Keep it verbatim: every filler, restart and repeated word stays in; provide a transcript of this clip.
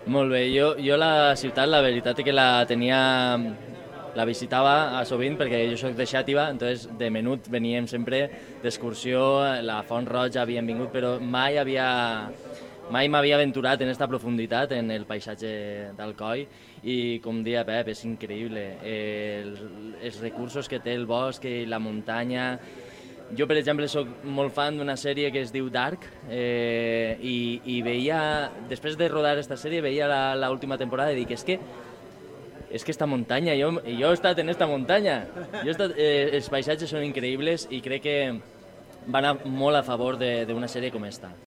Molt bé, jo, jo la ciutat, la veritat és que la tenia, la visitava a sovint perquè jo sóc de Xàtiva, entonces de menut veníem sempre d'excursió, la Font Roja havíem vingut, però mai havia, mai m'havia aventurat en esta profunditat, en el paisatge d'Alcoi, i com deia Pep, és increïble. Eh, els, els recursos que té el bosc i la muntanya. Jo, per exemple, sóc molt fan d'una sèrie que es diu Dark, eh, i, i veia, després de rodar aquesta sèrie, veia l'última temporada i dic, és que és que esta muntanya, jo, jo he estat en esta muntanya. Jo he estat, eh, els paisatges són increïbles i crec que van a, molt a favor d'una sèrie com esta.